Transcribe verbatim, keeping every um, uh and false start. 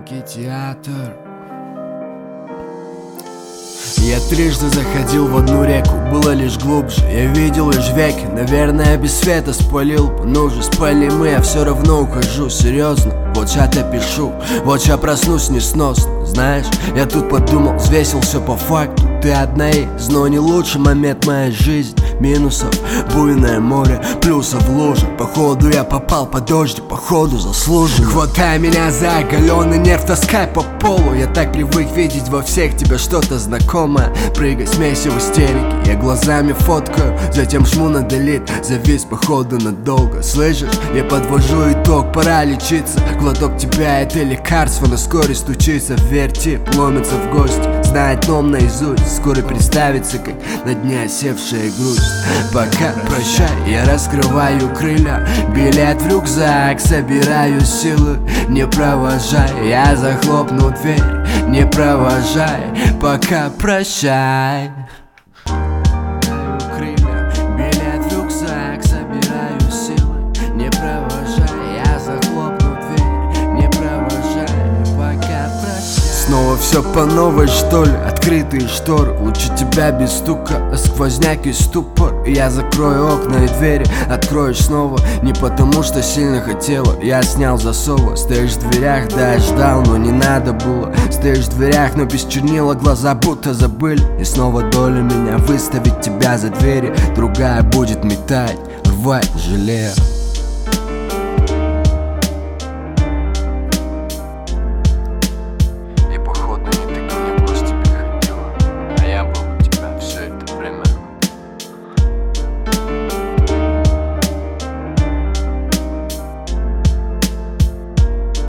маленький театр. Я трижды заходил в одну реку, было лишь глубже. Я видел лишь веки, наверное, без света спалил бы. Ну же, спали мы, я все равно ухожу, серьезно. Вот сейчас я пишу, вот сейчас проснусь несносно. Знаешь, я тут подумал, взвесил все по факту. Ты одна из, но не лучший момент моей жизни. Минусов, буйное море, плюсов лужа. Походу я попал под дождь, походу заслужен. Хватай меня за оголенный нерв, таскай по полу. Я так привык видеть во всех тебя что-то знакомое. Прыгай, смейся в истерике, я глазами фоткаю, затем жму на делит, завис походу надолго. Слышишь, я подвожу итог, пора лечиться. Глоток тебя это лекарство, но вскоре стучится в верти, ломится в гости. Знает ном наизусть, скоро представится, как на дне осевшая грусть. Пока прощай, я раскрываю крылья, билет в рюкзак, собираю силы. Не провожай, я захлопну дверь, не провожай. Пока прощай. Крылья, билет в рюкзак, собираю силы. Не провожай, я захлопну дверь, не провожай. Пока прощай. Снова все по новой, что ли? Открытые шторы, лучше тебя без стука, а сквозняк и ступор. Я закрою окна и двери, откроешь снова. Не потому что сильно хотела, я снял засовы. Стоишь в дверях, да, я ждал, но не надо было. Стоишь в дверях, но без чернила, глаза будто забыли. И снова доля меня выставить тебя за двери. Другая будет метать, рвать, жалея.